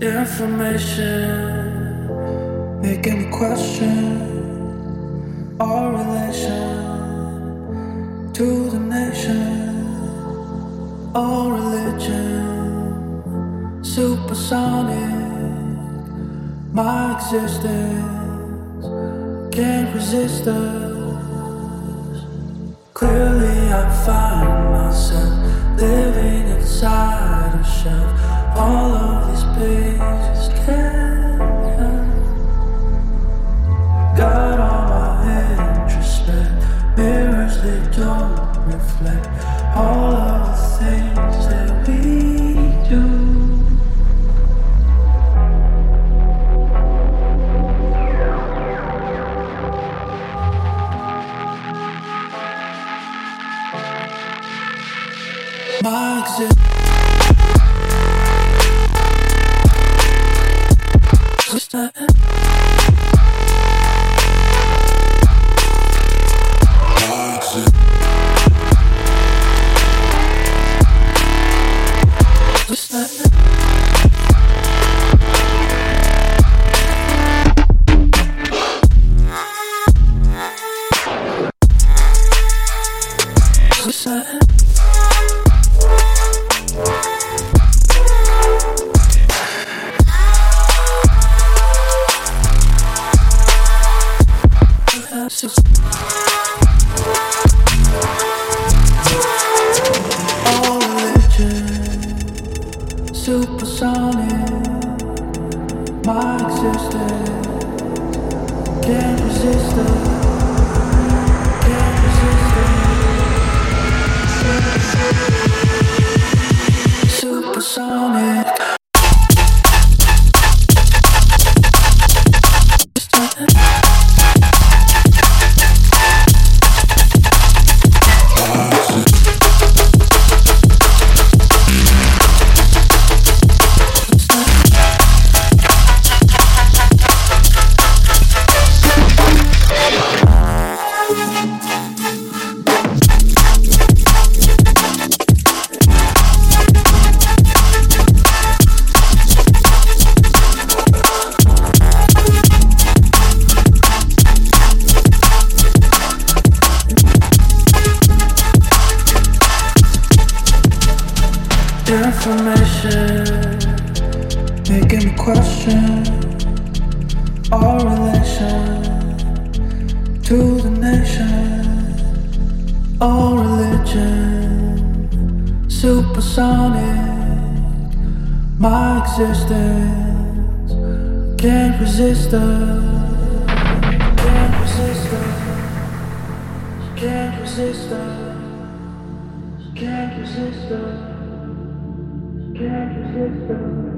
Information making me question our relation to the nation, our religion, supersonic. My existence can't resist us. Clearly, I find myself living inside a shell. All of these pages can't help. Got all my introspect mirrors, they don't reflect all of the things that we do. My existence. All religion, supersonic. My existence can't resist us. Can't resist us. Supersonic. Information making me question our relation to the nation, our religion, supersonic. My existence can't resist us. Can't resist us. Can't resist us. Can't resist us. Can't resist us.